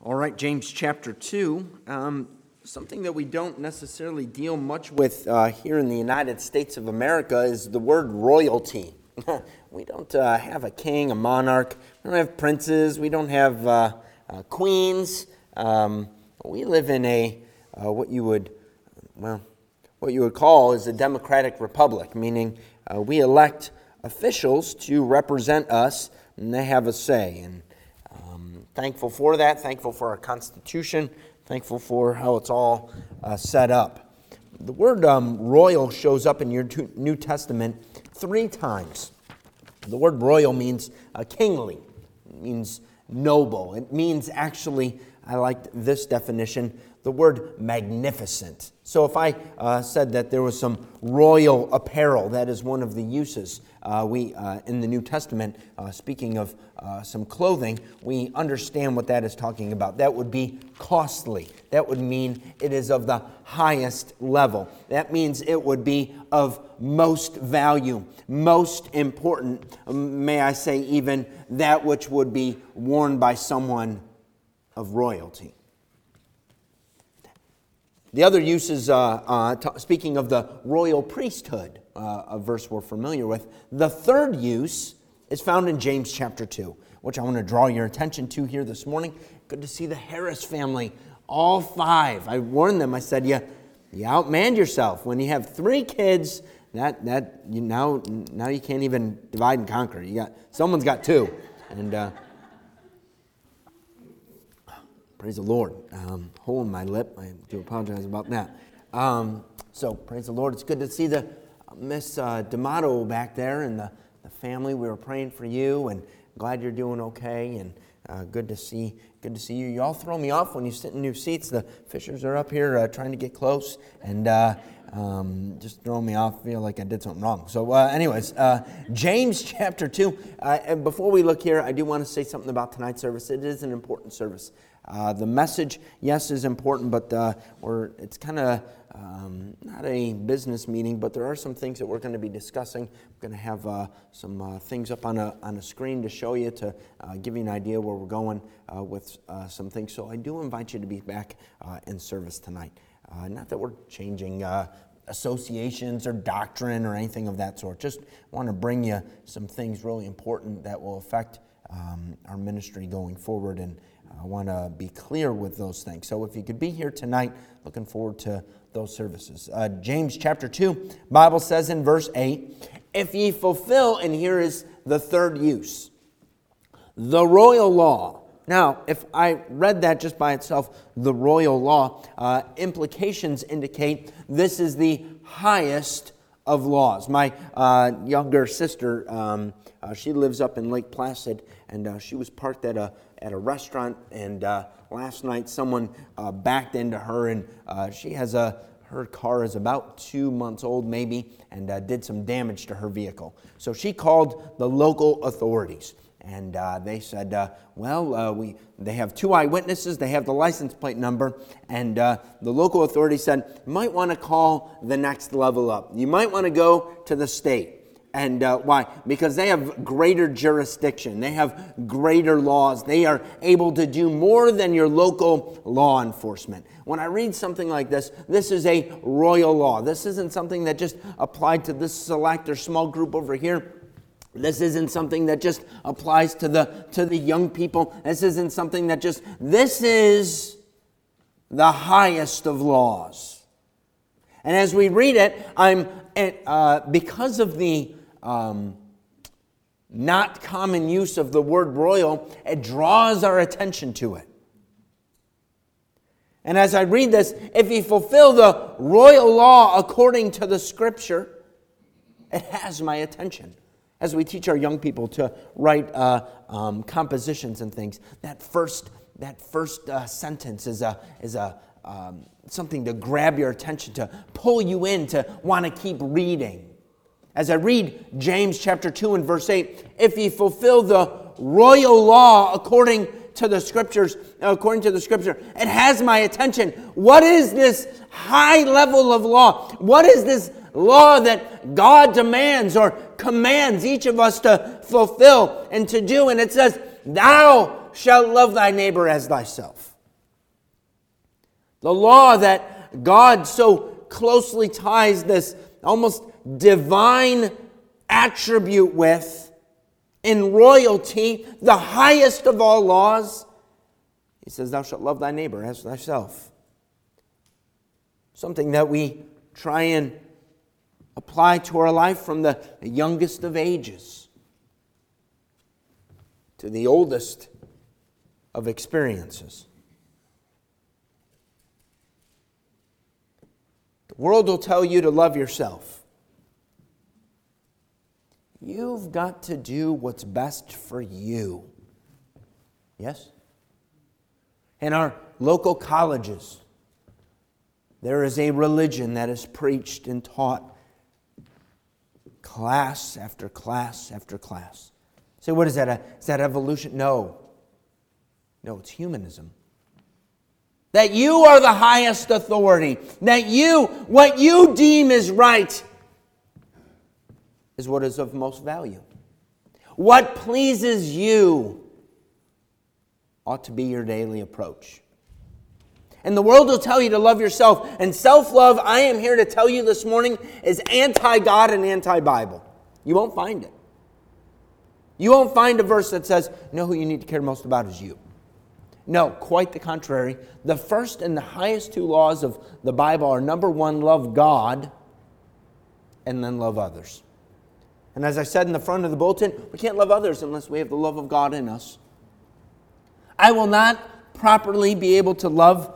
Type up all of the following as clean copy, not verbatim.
All right, James chapter 2. Something that we don't necessarily deal much with here in the United States of America is the word royalty. We don't have a king, a monarch. We don't have princes. We don't have queens. We live in a what you would call is a democratic republic, meaning we elect officials to represent us, and they have a say. And thankful for that, thankful for our Constitution, thankful for how it's all set up. The word royal shows up in your New Testament 3 times. The word royal means kingly. It means noble. It means actually, I liked this definition, the word magnificent. So if I said that there was some royal apparel, that is one of the uses we in the New Testament, speaking of some clothing, we understand what that is talking about. That would be costly. That would mean it is of the highest level. That means it would be of most value, most important, may I say even that which would be worn by someone of royalty. The other use is, speaking of the royal priesthood, a verse we're familiar with. The third use is found in James chapter 2, which I want to draw your attention to here this morning. Good to see the Harris family, all 5. I warned them, I said, you outmanned yourself. When you have 3 kids, now you can't even divide and conquer. Someone's got 2. And praise the Lord. Hole in my lip. I do apologize about that. So praise the Lord. It's good to see the Miss D'Amato back there and the family. We were praying for you, and glad you're doing okay. And good to see you. You all throw me off when you sit in new seats. The Fishers are up here trying to get close, and just throwing me off. Feel like I did something wrong. So, anyways, James chapter 2. And before we look here, I do want to say something about tonight's service. It is an important service. The message, yes, is important, but it's kind of not a business meeting, but there are some things that we're going to be discussing. We're going to have some things up on a screen to show you, to give you an idea where we're going with some things. So I do invite you to be back in service tonight. Not that we're changing associations or doctrine or anything of that sort. Just want to bring you some things really important that will affect our ministry going forward, and I want to be clear with those things. So if you could be here tonight, looking forward to those services. James chapter 2, Bible says in verse 8, if ye fulfill, and here is the third use, the royal law. Now, if I read that just by itself, the royal law, implications indicate this is the highest of laws. My younger sister, she lives up in Lake Placid, and she was parked at a restaurant, and last night someone backed into her, and her car is about 2 months old maybe, and did some damage to her vehicle. So she called the local authorities, and they said, they have 2 eyewitnesses, they have the license plate number, and the local authorities said, you might want to call the next level up. You might want to go to the state. And why? Because they have greater jurisdiction. They have greater laws. They are able to do more than your local law enforcement. When I read something like this is a royal law. This isn't something that just applied to this select or small group over here. This isn't something that just applies to the young people. This isn't something that this is the highest of laws. And as we read it, because of the not common use of the word royal, it draws our attention to it. And as I read this, if you fulfill the royal law according to the Scripture, it has my attention. As we teach our young people to write compositions and things, that first sentence is something to grab your attention, to pull you in, to want to keep reading. As I read James chapter 2 and verse 8, if ye fulfill the royal law according to the Scripture, it has my attention. What is this high level of law? What is this law that God demands or commands each of us to fulfill and to do? And it says, thou shalt love thy neighbor as thyself. The law that God so closely ties this almost divine attribute with in royalty, the highest of all laws. He says, thou shalt love thy neighbor as thyself. Something that we try and apply to our life from the youngest of ages to the oldest of experiences. The world will tell you to love yourself. You've got to do what's best for you. Yes? In our local colleges, there is a religion that is preached and taught class after class after class. Say, what is that? Is that evolution? No. No, it's humanism. That you are the highest authority. That what you deem is right, is what is of most value. What pleases you ought to be your daily approach. And the world will tell you to love yourself. And self-love, I am here to tell you this morning, is anti-God and anti-Bible. You won't find it. You won't find a verse that says, no, who you need to care most about is you. No, quite the contrary. The first and the highest two laws of the Bible are, number one, love God, and then love others. And as I said in the front of the bulletin, we can't love others unless we have the love of God in us. I will not properly be able to love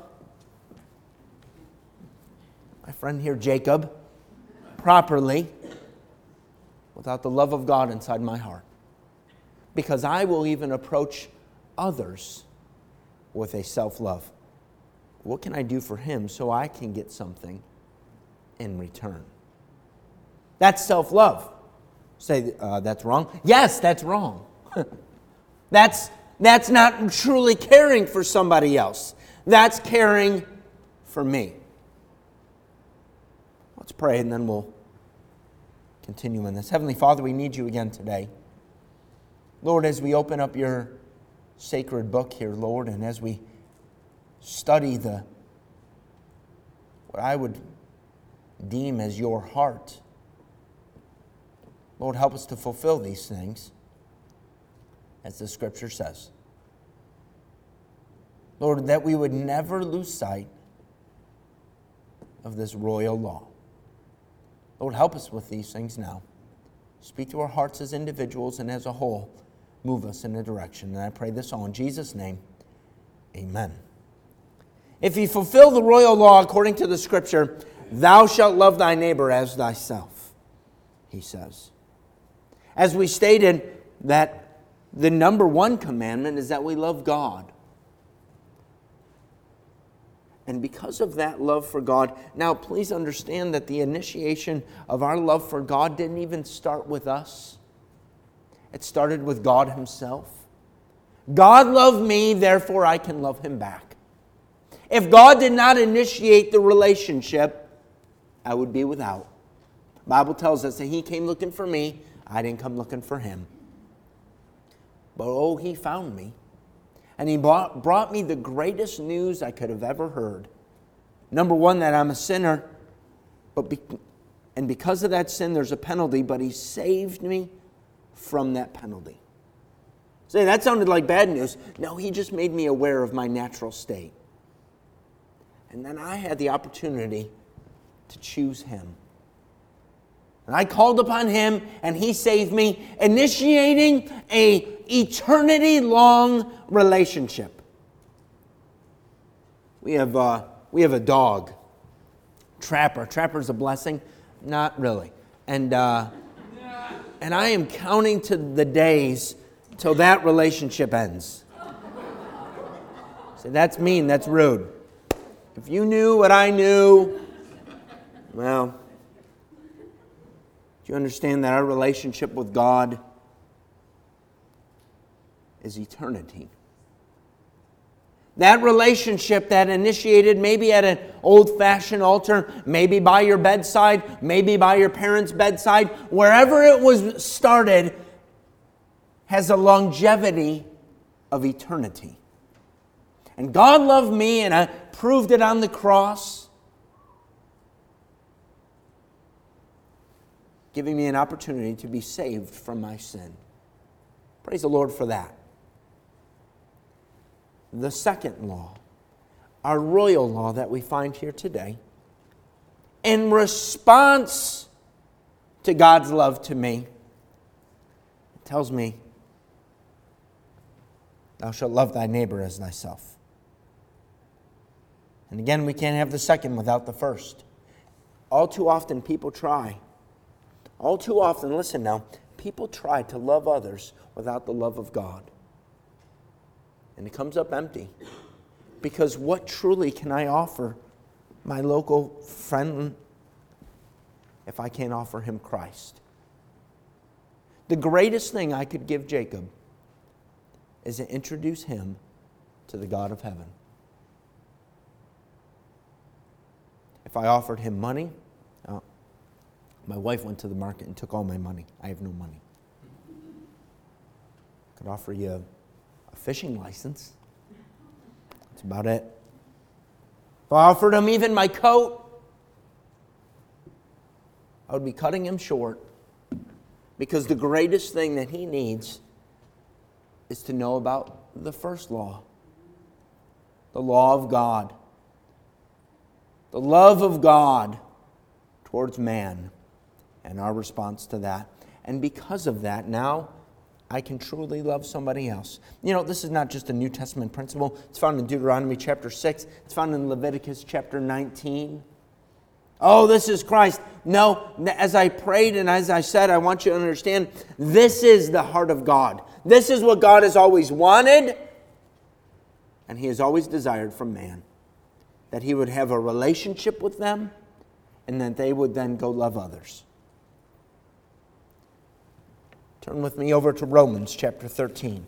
my friend here, Jacob, properly without the love of God inside my heart. Because I will even approach others with a self-love. What can I do for him so I can get something in return? That's self-love. Say, that's wrong? Yes, that's wrong. That's not truly caring for somebody else. That's caring for me. Let's pray and then we'll continue in this. Heavenly Father, we need you again today. Lord, as we open up your sacred book here, Lord, and as we study what I would deem as your heart, Lord, help us to fulfill these things as the Scripture says. Lord, that we would never lose sight of this royal law. Lord, help us with these things now. Speak to our hearts as individuals and as a whole. Move us in a direction. And I pray this all in Jesus' name. Amen. If you fulfill the royal law according to the Scripture, thou shalt love thy neighbor as thyself, he says. As we stated, that the number one commandment is that we love God. And because of that love for God, now please understand that the initiation of our love for God didn't even start with us. It started with God himself. God loved me, therefore I can love him back. If God did not initiate the relationship, I would be without. The Bible tells us that he came looking for me. I didn't come looking for him. But oh, he found me. And he brought me the greatest news I could have ever heard. Number one, that I'm a sinner. And because of that sin, there's a penalty. But he saved me from that penalty. Say, that sounded like bad news. No, he just made me aware of my natural state. And then I had the opportunity to choose him. And I called upon him, and he saved me, initiating an eternity-long relationship. We have a dog, Trapper. Trapper's a blessing? Not really. And I am counting to the days till that relationship ends. So that's mean, that's rude. If you knew what I knew, well, do you understand that our relationship with God is eternity? That relationship that initiated maybe at an old-fashioned altar, maybe by your bedside, maybe by your parents' bedside, wherever it was started, has a longevity of eternity. And God loved me, and I proved it on the cross, giving me an opportunity to be saved from my sin. Praise the Lord for that. The second law, our royal law that we find here today, in response to God's love to me, it tells me, thou shalt love thy neighbor as thyself. And again, we can't have the second without the first. All too often, people try. All too often, listen now, people try to love others without the love of God. And it comes up empty. Because what truly can I offer my local friend if I can't offer him Christ? The greatest thing I could give Jacob is to introduce him to the God of heaven. If I offered him money, my wife went to the market and took all my money. I have no money. I could offer you a fishing license. That's about it. If I offered him even my coat, I would be cutting him short, because the greatest thing that he needs is to know about the first law, the law of God, the love of God towards man, and our response to that. And because of that, now I can truly love somebody else. You know, this is not just a New Testament principle. It's found in Deuteronomy chapter 6. It's found in Leviticus chapter 19. Oh, this is Christ. No, as I prayed and as I said, I want you to understand, this is the heart of God. This is what God has always wanted, and He has always desired from man. That He would have a relationship with them, and that they would then go love others. Turn with me over to Romans chapter 13.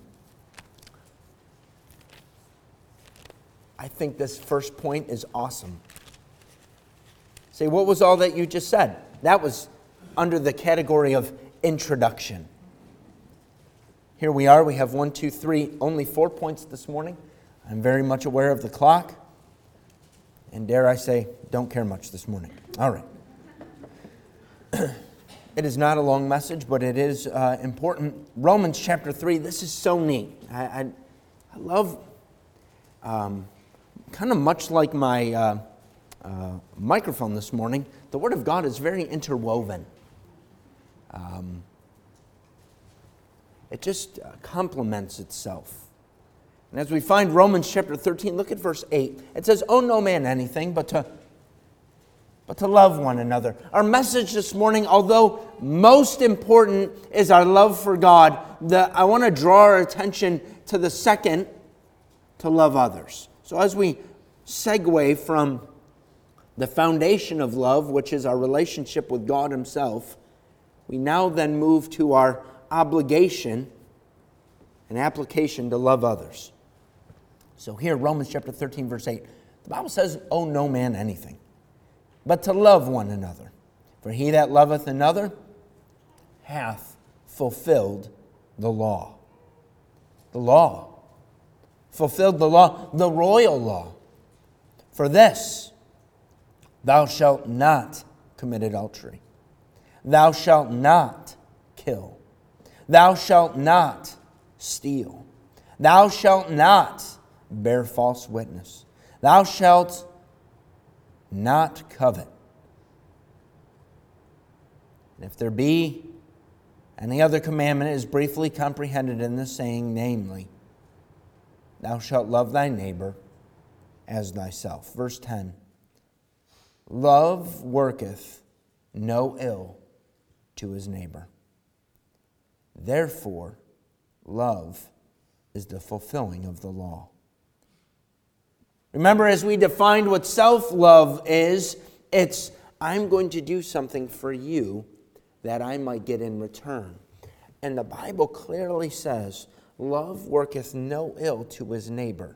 I think this first point is awesome. Say, what was all that you just said? That was under the category of introduction. Here we are. We have 1, 2, 3, only 4 points this morning. I'm very much aware of the clock. And dare I say, don't care much this morning. All right. It is not a long message, but it is important. Romans chapter 3, this is so neat. I love, kind of much like my microphone this morning, the Word of God is very interwoven. It just complements itself. And as we find Romans chapter 13, look at verse 8. It says, "Owe no man anything but to love one another." Our message this morning, although most important is our love for God, I want to draw our attention to the second, to love others. So as we segue from the foundation of love, which is our relationship with God Himself, we now then move to our obligation and application to love others. So here, Romans chapter 13, verse 8, the Bible says, "Owe no man anything, but to love one another. For he that loveth another hath fulfilled the law." The law. Fulfilled the law, the royal law. "For this, thou shalt not commit adultery. Thou shalt not kill. Thou shalt not steal. Thou shalt not bear false witness. Thou shalt not covet. And if there be any other commandment, it is briefly comprehended in the saying, namely, thou shalt love thy neighbor as thyself." Verse 10, "Love worketh no ill to his neighbor. Therefore, love is the fulfilling of the law." Remember, as we defined what self-love is, it's, I'm going to do something for you that I might get in return. And the Bible clearly says, love worketh no ill to his neighbor.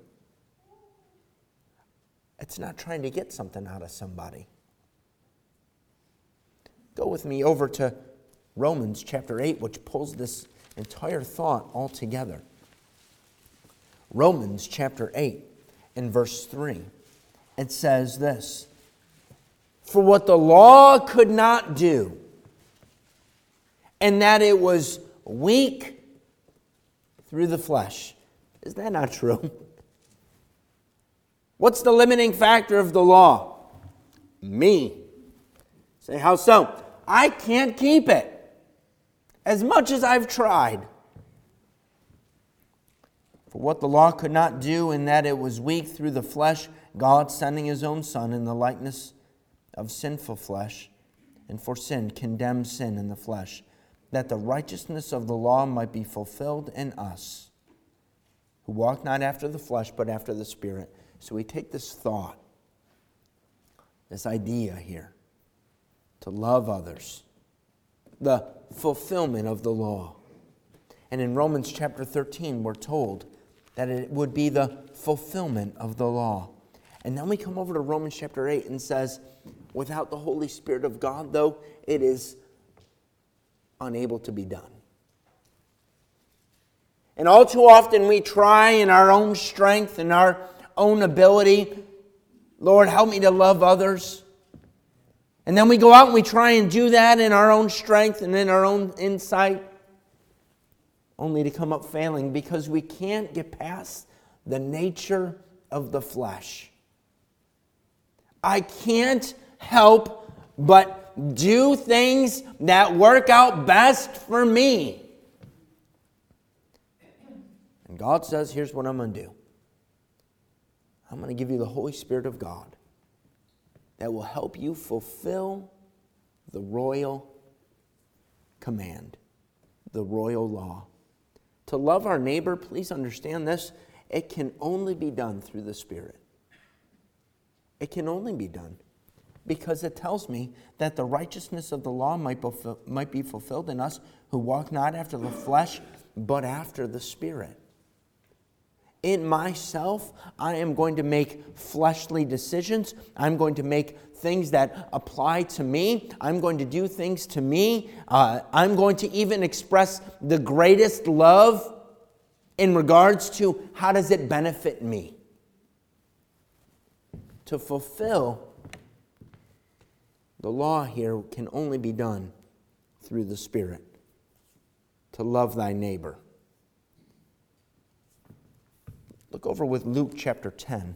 It's not trying to get something out of somebody. Go with me over to Romans chapter 8, which pulls this entire thought all together. Romans chapter 8. in verse 3. It says this, "For what the law could not do, and that it was weak through the flesh." Is that not true? What's the limiting factor of the law? Me. Say, how so? I can't keep it as much as I've tried. For what the law could not do, in that it was weak through the flesh, God sending His own Son in the likeness of sinful flesh, and for sin condemned sin in the flesh, that the righteousness of the law might be fulfilled in us, who walk not after the flesh, but after the Spirit. So we take this thought, this idea here, to love others, the fulfillment of the law. And in Romans chapter 13, we're told that it would be the fulfillment of the law. And then we come over to Romans chapter 8 and says, without the Holy Spirit of God, though, it is unable to be done. And all too often we try in our own strength and our own ability, Lord, help me to love others. And then we go out and we try and do that in our own strength and in our own insight, only to come up failing because we can't get past the nature of the flesh. I can't help but do things that work out best for me. And God says, here's what I'm going to do. I'm going to give you the Holy Spirit of God that will help you fulfill the royal command, the royal law. To love our neighbor, please understand this, it can only be done through the Spirit. It can only be done because it tells me that the righteousness of the law might be fulfilled in us who walk not after the flesh, but after the Spirit. In myself, I am going to make fleshly decisions. I'm going to make things that apply to me. I'm going to do things to me. I'm going to even express the greatest love in regards to how does it benefit me. To fulfill the law here can only be done through the Spirit. To love thy neighbor. Look over with Luke chapter 10.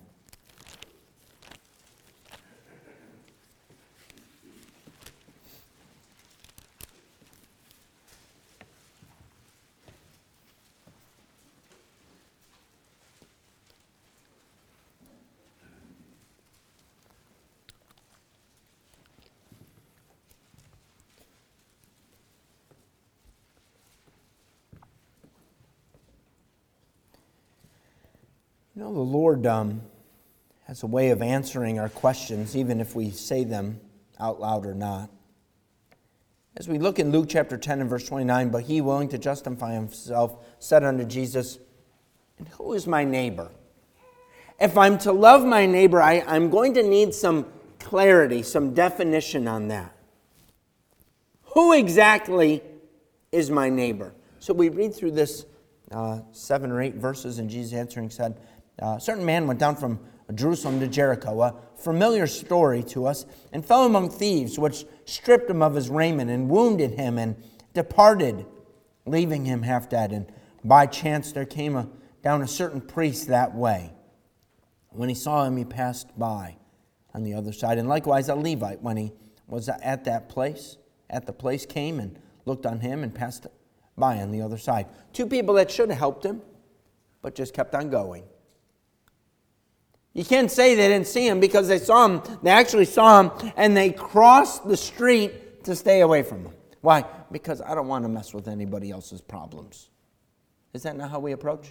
You know, the Lord has a way of answering our questions, even if we say them out loud or not. As we look in Luke chapter 10 and verse 29, but he, willing to justify himself, said unto Jesus, and who is my neighbor? If I'm to love my neighbor, I'm going to need some clarity, some definition on that. Who exactly is my neighbor? So we read through this 7 or 8 verses, and Jesus answering said, a certain man went down from Jerusalem to Jericho, a familiar story to us, and fell among thieves, which stripped him of his raiment and wounded him and departed, leaving him half dead. And by chance there came down a certain priest that way. When he saw him, he passed by on the other side. And likewise a Levite, when he was at the place, came and looked on him and passed by on the other side. 2 people that should have helped him, but just kept on going. You can't say they didn't see him because they saw him. They actually saw him and they crossed the street to stay away from him. Why? Because I don't want to mess with anybody else's problems. Is that not how we approach?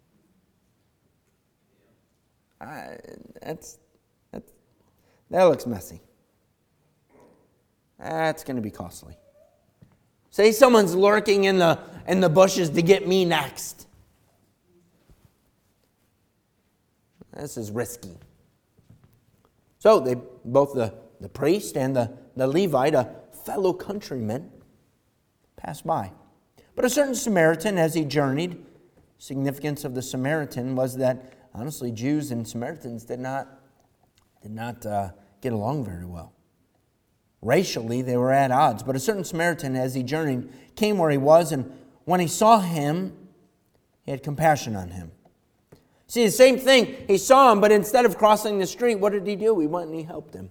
That looks messy. That's going to be costly. Say someone's lurking in the bushes to get me next. This is risky. So they both the priest and the Levite, a fellow countryman, passed by. But a certain Samaritan, as he journeyed, significance of the Samaritan was that honestly, Jews and Samaritans did not get along very well. Racially, they were at odds. But a certain Samaritan, as he journeyed, came where he was, and when he saw him, he had compassion on him. See, the same thing. He saw him, but instead of crossing the street, what did he do? He went and he helped him.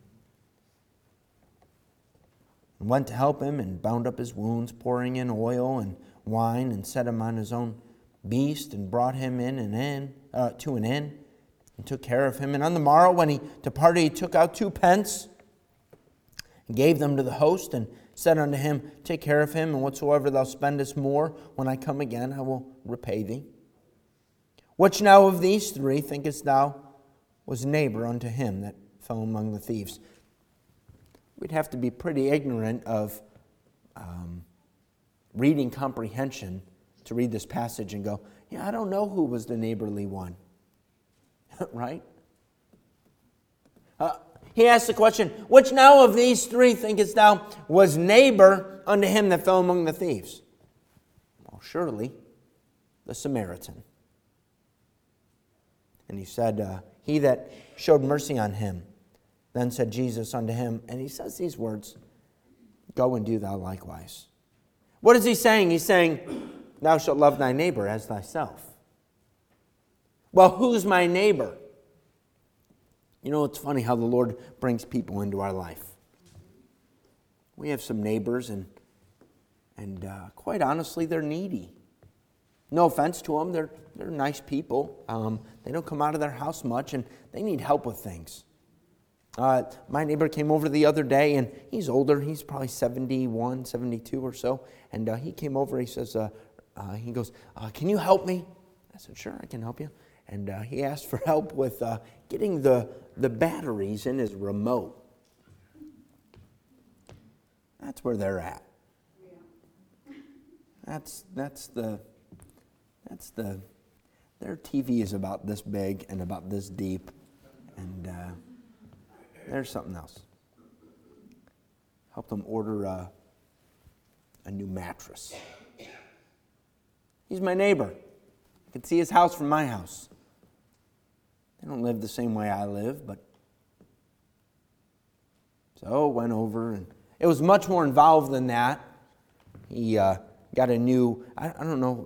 And went to help him and bound up his wounds, pouring in oil and wine, and set him on his own beast, and brought him to an inn, and took care of him. And on the morrow, when he departed, he took out 2 pence, and gave them to the host, and said unto him, Take care of him, and whatsoever thou spendest more, when I come again, I will repay thee. Which now of these 3 thinkest thou was neighbor unto him that fell among the thieves? We'd have to be pretty ignorant of reading comprehension to read this passage and go, I don't know who was the neighborly one. Right? He asked the question, which now of these 3 thinkest thou was neighbor unto him that fell among the thieves? Well, surely the Samaritan. And he said, he that showed mercy on him. Then said Jesus unto him, and he says these words, Go and do thou likewise. What is he saying? He's saying, Thou shalt love thy neighbor as thyself. Well, who's my neighbor? You know, it's funny how the Lord brings people into our life. We have some neighbors, and quite honestly, they're needy. No offense to them, they're nice people. They don't come out of their house much, and they need help with things. My neighbor came over the other day, and he's older. He's probably 71, 72 or so. And he came over, he says, he goes, can you help me? I said, sure, I can help you. And he asked for help with getting the batteries in his remote. That's where they're at. That's the their TV is about this big and about this deep, and there's something else. Help them order a new mattress. He's my neighbor. I can see his house from my house. They don't live the same way I live, but so went over, and it was much more involved than that. He got a new, I don't know,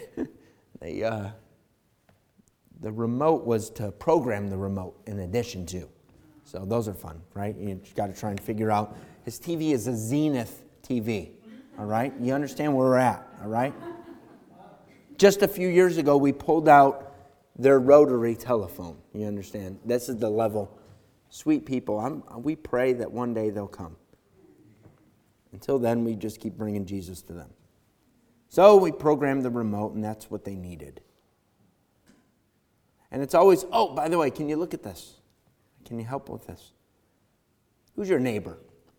the remote was to program the remote in addition to. So those are fun, right? You got to try and figure out. His TV is a Zenith TV, all right? You understand where we're at, all right? Just a few years ago, we pulled out their rotary telephone. You understand? This is the level. Sweet people. We pray that one day they'll come. Until then, we just keep bringing Jesus to them. So we programmed the remote, and that's what they needed. And it's always, oh, by the way, can you look at this? Can you help with this? Who's your neighbor?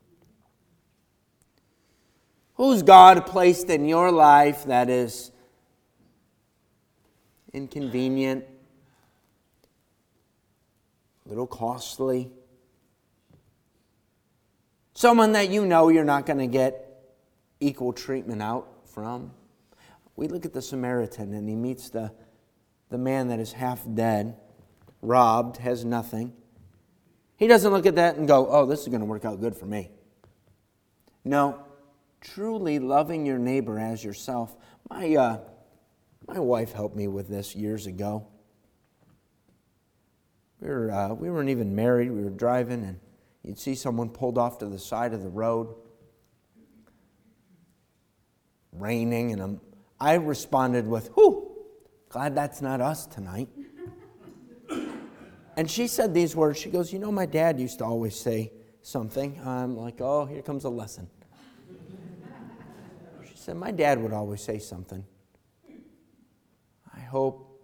Who's God placed in your life that is inconvenient, a little costly? Someone that you know you're not going to get equal treatment out from. We look at the Samaritan, and he meets the man that is half dead, robbed, has nothing. He doesn't look at that and go, oh, this is going to work out good for me. No, truly loving your neighbor as yourself. My wife helped me with this years ago. We weren't even married. We were driving, and you'd see someone pulled off to the side of the road, raining, and I responded with, whew, glad that's not us tonight. And she said these words. She goes, you know, my dad used to always say something. I'm like, oh, here comes a lesson. She said, my dad would always say something. I hope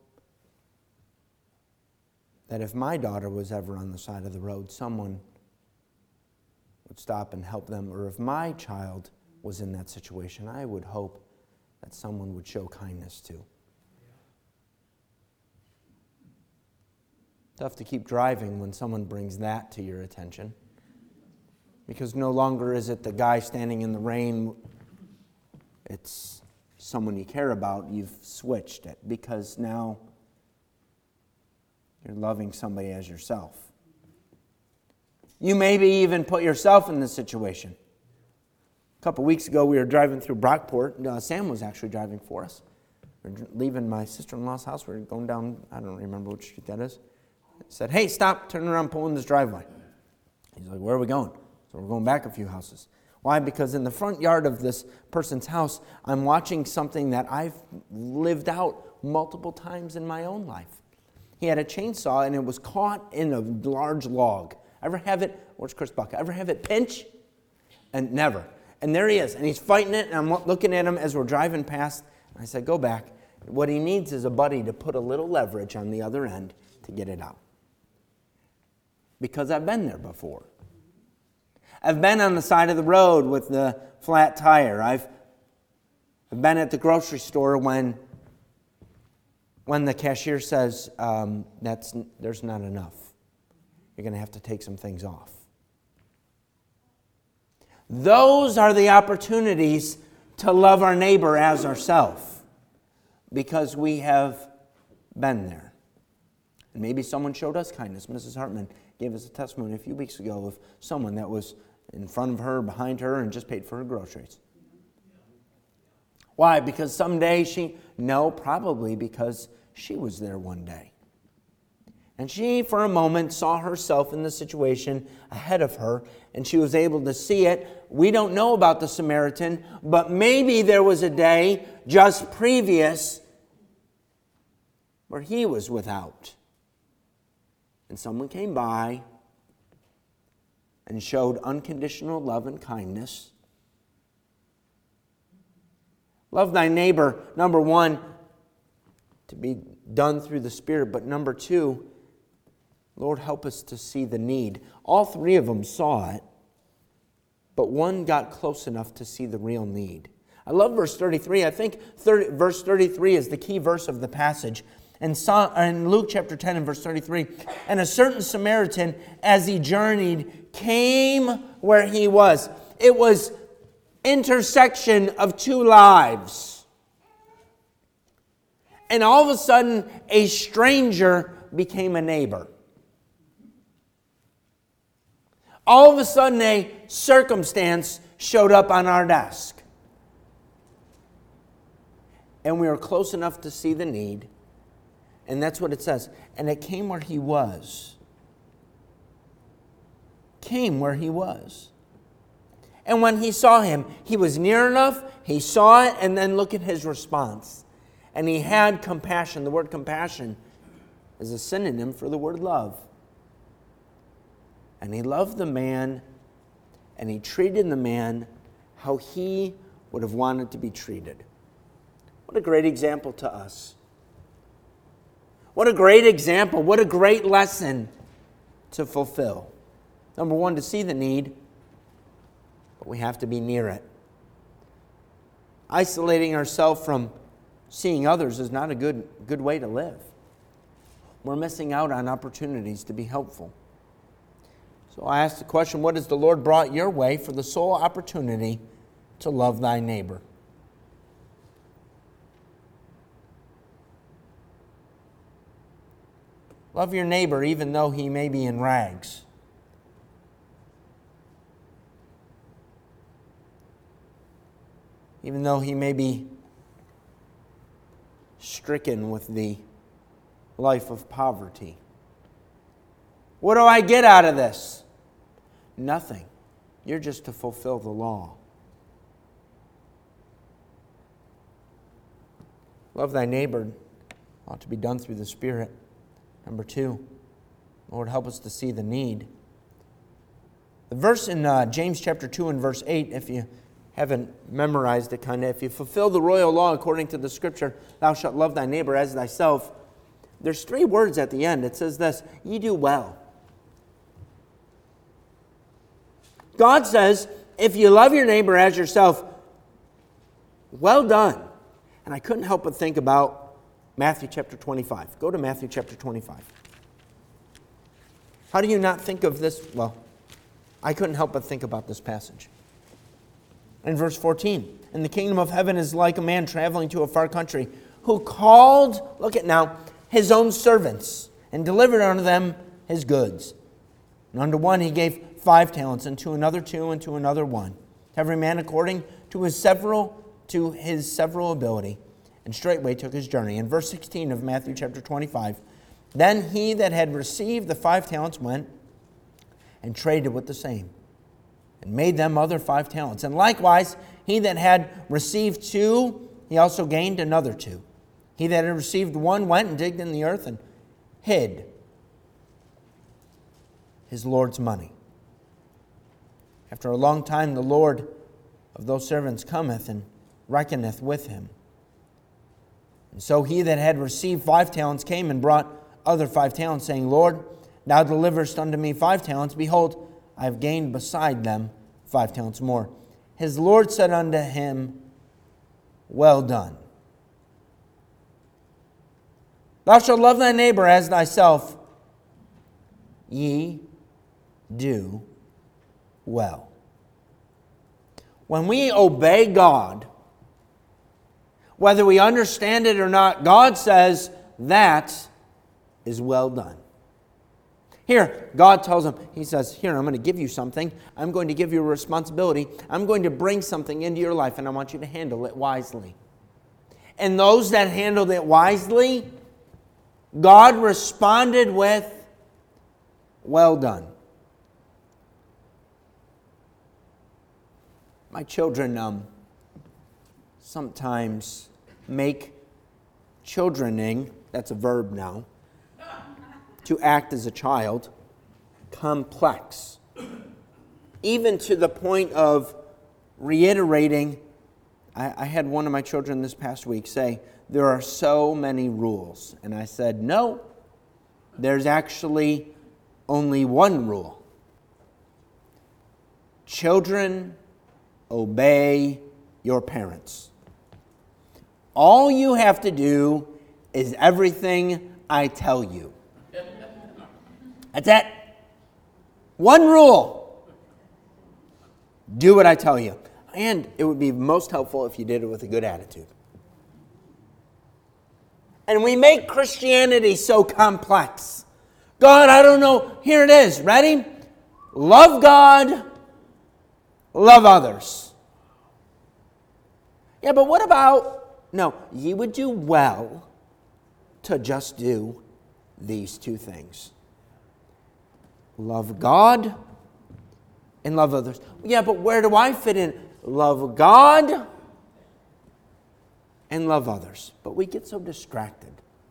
that if my daughter was ever on the side of the road, someone would stop and help them. Or if my child was in that situation, I would hope that someone would show kindness to. Tough to keep driving when someone brings that to your attention. Because no longer is it the guy standing in the rain. It's someone you care about. You've switched it because now you're loving somebody as yourself. You maybe even put yourself in this situation. A couple weeks ago, we were driving through Brockport. Sam was actually driving for us. We were leaving my sister-in-law's house. We were going down, I don't remember which street that is. I said, hey, stop, turn around, pull in this driveway. He's like, where are we going? So we're going back a few houses. Why? Because in the front yard of this person's house, I'm watching something that I've lived out multiple times in my own life. He had a chainsaw, and it was caught in a large log. Ever have it, where's Chris Buck? Ever have it pinch? And never. And there he is, and he's fighting it, and I'm looking at him as we're driving past. And I said, go back. What he needs is a buddy to put a little leverage on the other end to get it out. Because I've been there before. I've been on the side of the road with the flat tire. I've been at the grocery store when the cashier says, there's not enough. You're going to have to take some things off. Those are the opportunities to love our neighbor as ourselves, because we have been there. And maybe someone showed us kindness. Mrs. Hartman gave us a testimony a few weeks ago of someone that was in front of her, behind her, and just paid for her groceries. Why? Because someday probably because she was there one day. And she, for a moment, saw herself in the situation ahead of her, and she was able to see it. We don't know about the Samaritan, but maybe there was a day just previous where he was without. And someone came by and showed unconditional love and kindness. Love thy neighbor, number one, to be done through the Spirit, but number two, Lord, help us to see the need. All three of them saw it, but one got close enough to see the real need. I love verse 33. I think verse 33 is the key verse of the passage. And in Luke chapter 10 and verse 33, and a certain Samaritan, as he journeyed, came where he was. It was intersection of two lives. And all of a sudden, a stranger became a neighbor. All of a sudden, a circumstance showed up on our desk. And we were close enough to see the need. And that's what it says. And it came where he was. Came where he was. And when he saw him, he was near enough, he saw it, and then look at his response. And he had compassion. The word compassion is a synonym for the word love. And he loved the man, and he treated the man how he would have wanted to be treated. What a great example to us. What a great example. What a great lesson to fulfill. Number one, to see the need, but we have to be near it. Isolating ourselves from seeing others is not a good way to live. We're missing out on opportunities to be helpful. So I asked the question, what has the Lord brought your way for the sole opportunity to love thy neighbor? Love your neighbor even though he may be in rags. Even though he may be stricken with the life of poverty. What do I get out of this? Nothing. You're just to fulfill the law. Love thy neighbor ought to be done through the Spirit. Number two, Lord, help us to see the need. The verse in James chapter 2 and verse 8, if you haven't memorized it if you fulfill the royal law according to the Scripture, thou shalt love thy neighbor as thyself, there's three words at the end. It says this, ye do well. God says, if you love your neighbor as yourself, well done. And I couldn't help but think about Matthew chapter 25. Go to Matthew chapter 25. How do you not think of this? Well, I couldn't help but think about this passage. In verse 14, and the kingdom of heaven is like a man traveling to a far country who called, look at now, his own servants and delivered unto them his goods. And unto one he gave 5 talents, and to another 2, and to another 1, to every man according to his several ability, and straightway took his journey. In verse 16 of Matthew chapter 25, then he that had received the 5 talents went and traded with the same, and made them other 5 talents. And likewise, he that had received 2, he also gained another 2. He that had received 1 went and digged in the earth and hid his Lord's money. After a long time, the Lord of those servants cometh and reckoneth with him. And so he that had received 5 talents came and brought other 5 talents, saying, Lord, thou deliverest unto me 5 talents. Behold, I have gained beside them 5 talents more. His Lord said unto him, well done. Thou shalt love thy neighbor as thyself. Ye do well. When we obey God, whether we understand it or not, God says that is well done. Here, God tells him, he says, here, I'm going to give you something. I'm going to give you a responsibility. I'm going to bring something into your life, and I want you to handle it wisely. And those that handled it wisely, God responded with, well done. My children sometimes make childrening, that's a verb now, to act as a child, complex. Even to the point of reiterating, I had one of my children this past week say, there are so many rules. And I said, no, there's actually only one rule. Children, obey your parents. All you have to do is everything I tell you. That's it. One rule. Do what I tell you. And it would be most helpful if you did it with a good attitude. And we make Christianity so complex. God, I don't know. Here it is. Ready? Love God. Love others. Yeah, but what about, no, ye would do well to just do these 2 things. Love God and love others. Yeah, but where do I fit in? Love God and love others. But we get so distracted.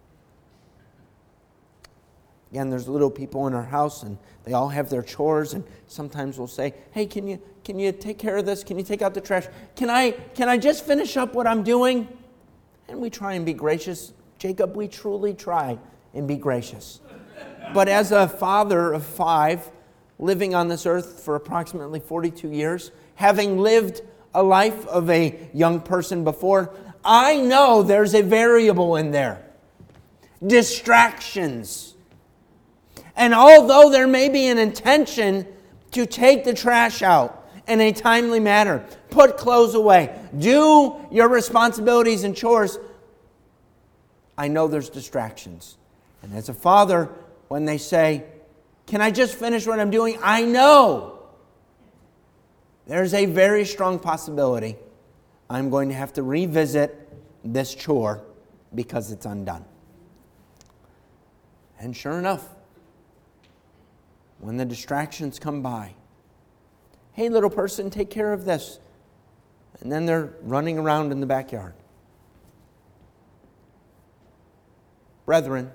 Again, there's little people in our house and they all have their chores, and sometimes we'll say, hey, can you take care of this? Can you take out the trash? Can I just finish up what I'm doing? And we try and be gracious. Jacob, we truly try and be gracious. But as a father of 5, living on this earth for approximately 42 years, having lived a life of a young person before, I know there's a variable in there. Distractions. And although there may be an intention to take the trash out in a timely manner, put clothes away, do your responsibilities and chores, I know there's distractions. And as a father, when they say, can I just finish what I'm doing? I know there's a very strong possibility I'm going to have to revisit this chore because it's undone. And sure enough, when the distractions come by, hey, little person, take care of this. And then they're running around in the backyard. Brethren,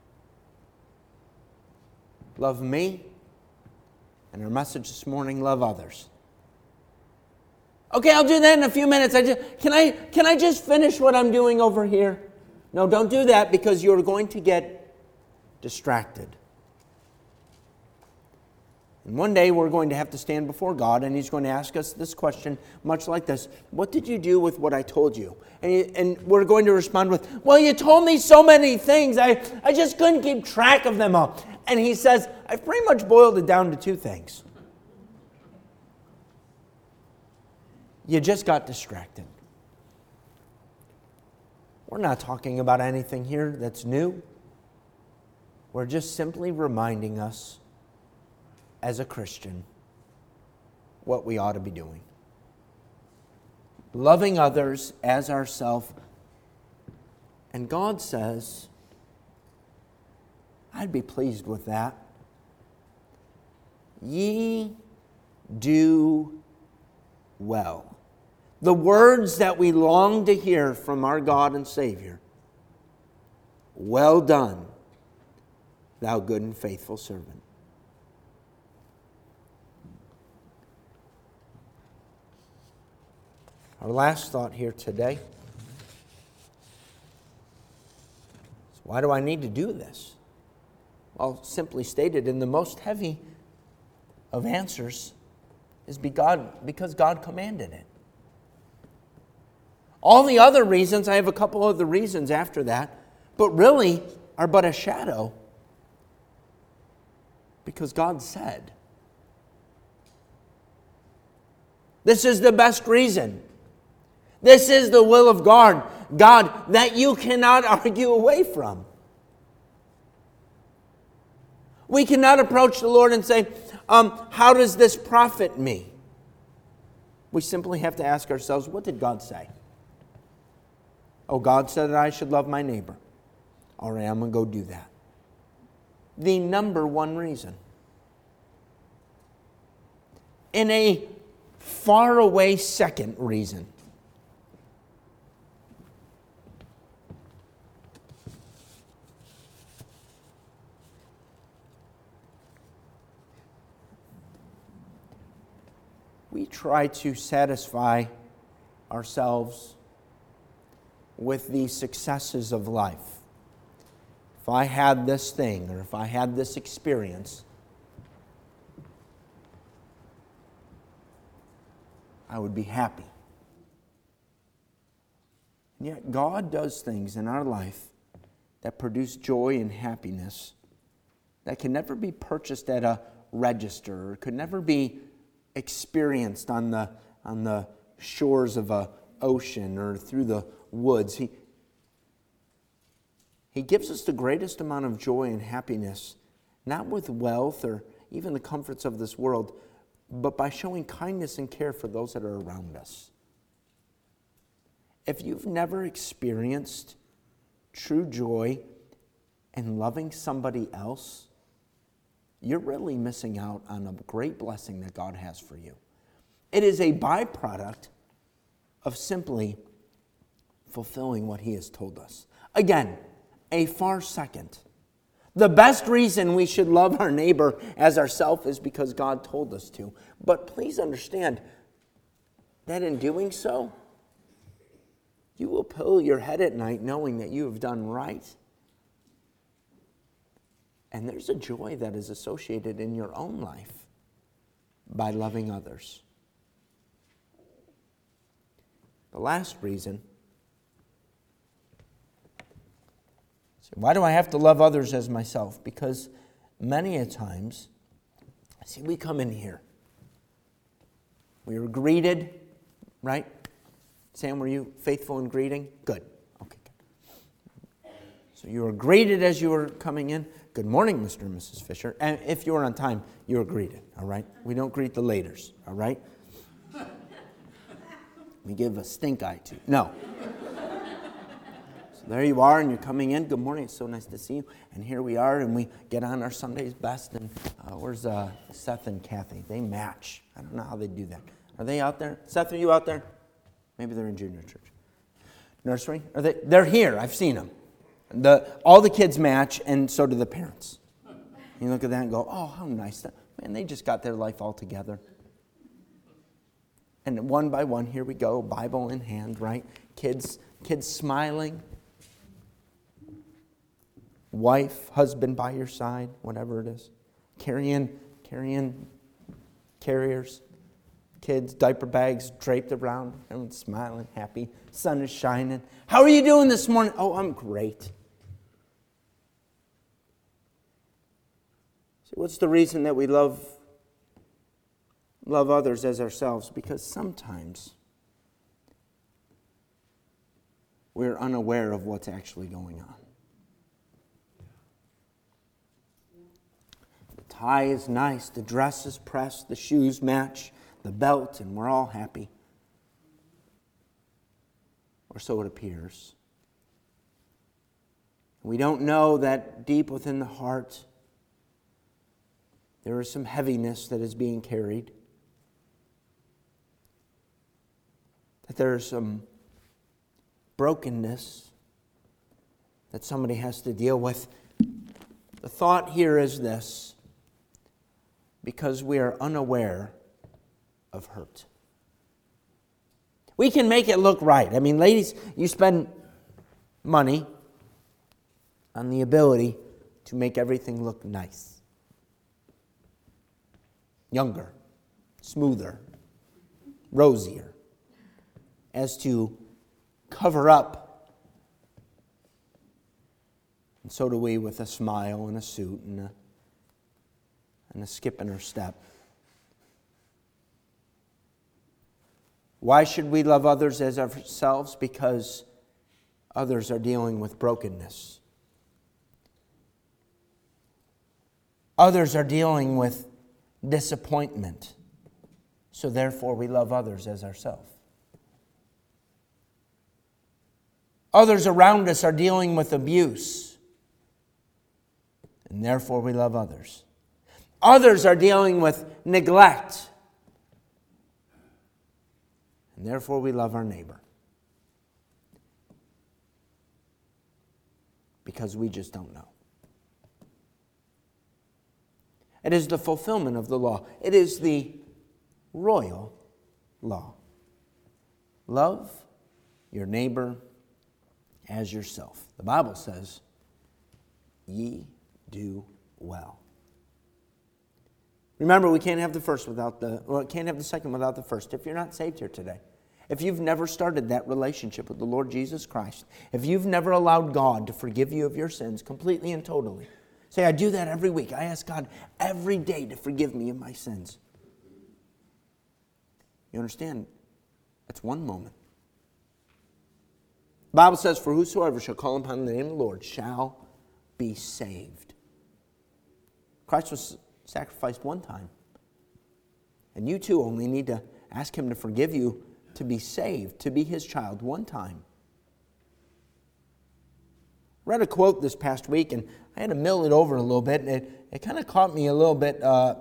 love me, and our message this morning, love others. Okay, I'll do that in a few minutes. Can I just finish what I'm doing over here? No, don't do that, because you're going to get distracted. And one day we're going to have to stand before God, and He's going to ask us this question, much like this: what did you do with what I told you? And we're going to respond with, well, you told me so many things. I just couldn't keep track of them all. And He says, I've pretty much boiled it down to 2 things. You just got distracted. We're not talking about anything here that's new. we're just simply reminding us as a Christian what we ought to be doing. Loving others as ourselves. And God says, I'd be pleased with that. Ye do well. The words that we long to hear from our God and Savior. Well done, thou good and faithful servant. Our last thought here today. So why do I need to do this? Well, simply stated, in the most heavy of answers is because God commanded it. All the other reasons, I have a couple other reasons after that, but really are but a shadow because God said. This is the best reason. This is the will of God, that you cannot argue away from. We cannot approach the Lord and say, how does this profit me? We simply have to ask ourselves, what did God say? Oh, God said that I should love my neighbor. All right, I'm going to go do that. The number one reason. In a faraway second reason. We try to satisfy ourselves with the successes of life. If I had this thing, or if I had this experience, I would be happy. And yet God does things in our life that produce joy and happiness that can never be purchased at a register, or could never be experienced on the shores of an ocean or through the woods. He gives us the greatest amount of joy and happiness, not with wealth or even the comforts of this world, but by showing kindness and care for those that are around us. If you've never experienced true joy in loving somebody else, you're really missing out on a great blessing that God has for you. It is a byproduct of simply fulfilling what He has told us. Again, a far second. The best reason we should love our neighbor as ourselves is because God told us to. But please understand that in doing so, you will pull your head at night knowing that you have done right. And there's a joy that is associated in your own life by loving others. The last reason, why do I have to love others as myself? Because many a times, we come in here. We were greeted, right? Sam, were you faithful in greeting? Good. Okay, good. So you were greeted as you were coming in. Good morning, Mr. and Mrs. Fisher. And if you were on time, you were greeted, all right? We don't greet the laters, all right? We give a stink eye to. No. So there you are, and you're coming in. Good morning. It's so nice to see you. And here we are, and we get on our Sunday's best. And where's Seth and Kathy? They match. I don't know how they do that. Are they out there? Seth, are you out there? Maybe they're in junior church. Nursery? They're here. I've seen them. All the kids match, and so do the parents. You look at that and go, oh, how nice. Man, they just got their life all together. And one by one, here we go, Bible in hand, right? Kids smiling. Wife, husband by your side, whatever it is. Carrying carriers. Kids, diaper bags draped around. Everyone's smiling, happy. Sun is shining. How are you doing this morning? Oh, I'm great. So what's the reason that we love others as ourselves? Because sometimes we're unaware of what's actually going on. tie is nice, the dress is pressed, the shoes match, the belt, and we're all happy. Or so it appears. We don't know that deep within the heart there is some heaviness that is being carried. That there is some brokenness that somebody has to deal with. The thought here is this: because we are unaware of hurt. We can make it look right. I mean, ladies, you spend money on the ability to make everything look nice. Younger, smoother, rosier, as to cover up. And so do we with a smile and a suit and a skip in her step. Why should we love others as ourselves? Because others are dealing with brokenness. Others are dealing with disappointment. So therefore we love others as ourselves. Others around us are dealing with abuse. And therefore we love others. Others are dealing with neglect. And therefore we love our neighbor. Because we just don't know. It is the fulfillment of the law. It is the royal law. Love your neighbor as yourself. The Bible says, ye do well. Remember, we can't have the second without the first. If you're not saved here today, if you've never started that relationship with the Lord Jesus Christ, if you've never allowed God to forgive you of your sins completely and totally, say, I do that every week. I ask God every day to forgive me of my sins. You understand? That's one moment. The Bible says, for whosoever shall call upon the name of the Lord shall be saved. Christ was sacrificed one time. And you too only need to ask Him to forgive you, to be saved, to be His child one time. I read a quote this past week, and I had to mill it over a little bit, and it kind of caught me a little bit, kind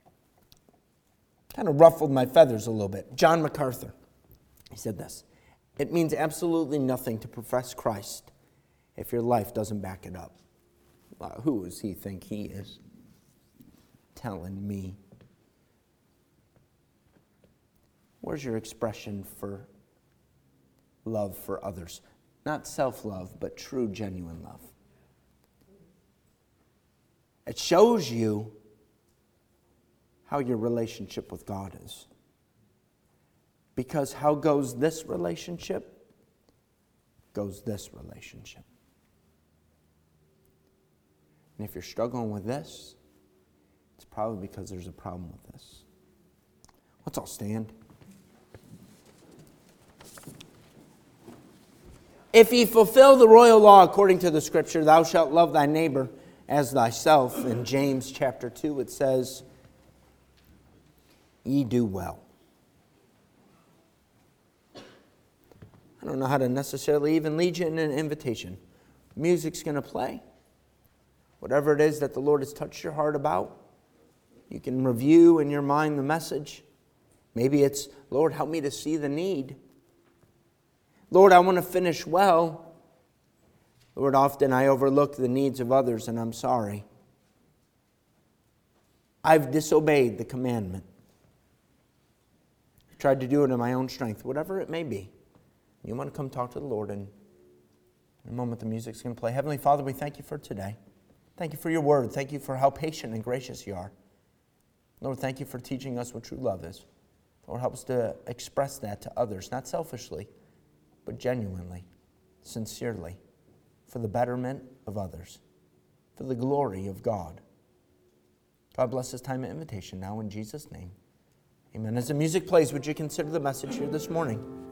of ruffled my feathers a little bit. John MacArthur, he said this: it means absolutely nothing to profess Christ if your life doesn't back it up. Who does he think he is? Telling me. Where's your expression for love for others? Not self-love, but true, genuine love. It shows you how your relationship with God is. Because how goes this relationship? Goes this relationship. And if you're struggling with this, it's probably because there's a problem with this. Let's all stand. If ye fulfill the royal law according to the Scripture, thou shalt love thy neighbor as thyself. In James chapter 2 it says, ye do well. I don't know how to necessarily even lead you in an invitation. Music's going to play. Whatever it is that the Lord has touched your heart about, you can review in your mind the message. Maybe it's, Lord, help me to see the need. Lord, I want to finish well. Lord, often I overlook the needs of others, and I'm sorry. I've disobeyed the commandment. I've tried to do it in my own strength, whatever it may be. You want to come talk to the Lord, and in a moment the music's going to play. Heavenly Father, we thank you for today. Thank you for your word. Thank you for how patient and gracious you are. Lord, thank you for teaching us what true love is. Lord, help us to express that to others, not selfishly, but genuinely, sincerely, for the betterment of others, for the glory of God. God bless this time of invitation now in Jesus' name. Amen. As the music plays, would you consider the message here this morning?